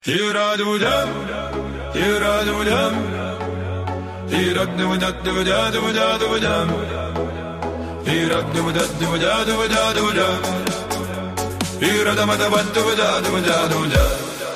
Ира-ду-дам, ира-ду-дам, ира-ду-да-ду-да-ду-да-ду-дам, ира-ду-да-ду-да-ду-да-ду-дам, ира-да-ма-да-ба-ду-да-ду-да-ду-да.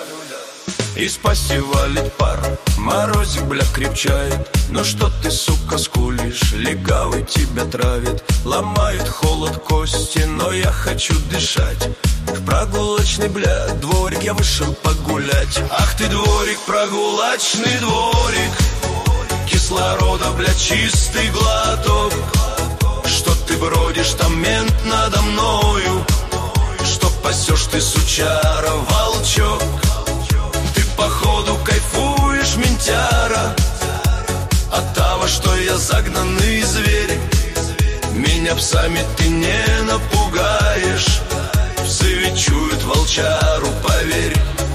Из пасти валит пар, морозик, бля, крепчает. Ну что ты, сука, скулишь? Легавый тебя травит, ломает холод кости, но я хочу дышать. В прогулочный, бля, дворик я вышел погулять. Ах ты, дворик, прогулочный дворик, кислорода, бля, чистый глоток. Что ты бродишь, там мент надо мною? Что пасешь ты, сучара, волчок? Ты походу кайфуешь, ментяра, от того, что я загнанный зверь. Меня псами ты не напугаешь, псы ведь чуют волчару, поверь.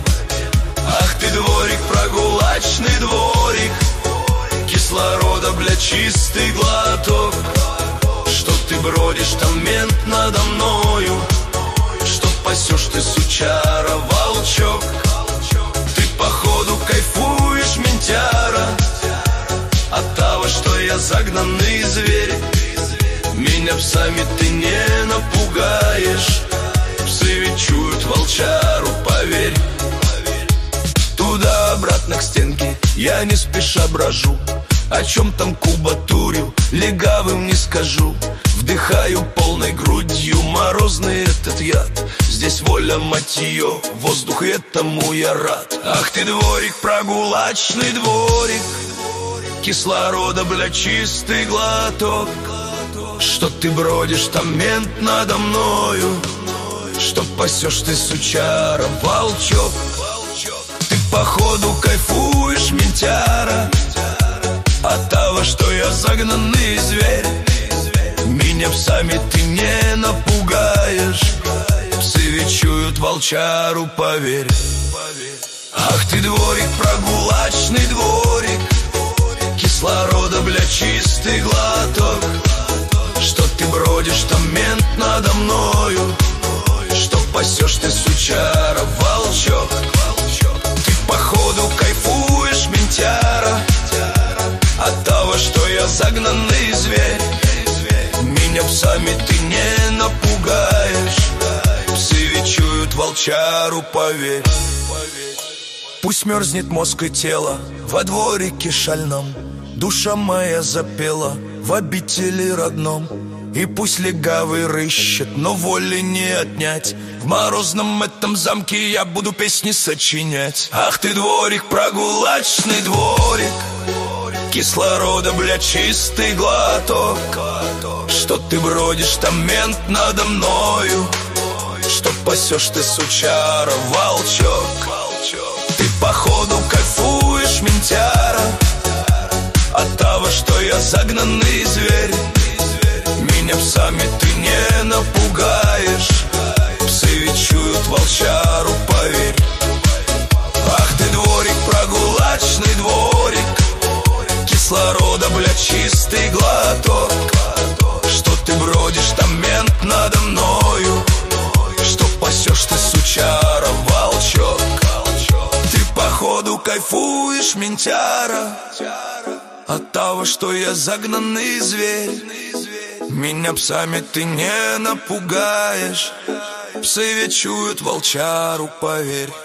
Ах ты, дворик, прогулочный дворик, кислорода, бля, чистый глоток. Что ты бродишь, там мент надо мною? Что пасешь ты, сучара, волчок? Ты походу кайфуешь, ментяра, от того, что я загнанный зверь. Меня псами ты не напугаешь, псы ведь чуют волчару, поверь. Туда-обратно к стенке я не спеша брожу, о чем там кубатурю, легавым не скажу. Вдыхаю полной грудью морозный этот яд. Здесь воля, мать ее, воздух, и этому я рад. Ах ты, дворик, прогулочный дворик, кислорода, бля, чистый глоток. Что ты бродишь, там мент надо мною? Что пасешь ты, сучара, волчок? Ты походу кайфуешь, ментяра, от того, что я загнанный зверь. Меня псами ты не напугаешь, псы ведь чуют волчару, поверь. Ах ты, дворик, прогулочный дворик, кислорода, бля, чистый глоток. Что ты бродишь, там мент надо мною? Что пасешь ты, сучара, волчок? Ты походу кайфуешь, ментяра, от того, что я загнанный зверь. Меня псами ты не напугаешь, псы ведь чуют волчару, поверь. Пусть мерзнет мозг и тело во дворике шальном, душа моя запела в обители родном. И пусть легавый рыщет, но воли не отнять. В морозном этом замке я буду песни сочинять. Ах ты, дворик, прогулочный дворик, кислорода, бля, чистый глоток. Что ты бродишь, там мент надо мною? Что пасешь ты, сучара, волчок? Ты походу кайфуешь, ментяра, от того, что я загнанный зверь. Меня псами ты не напугаешь, псы ведь чуют волчару, поверь. Ах ты, дворик, прогулочный дворик, кислорода, бля, чистый глоток. Что ты бродишь, там мент надо мною? Что пасешь ты, сучара, волчок? Ты походу кайфуешь, ментяра, от того, что я загнанный зверь. Меня псами ты не напугаешь, псы ведь чуют волчару, поверь.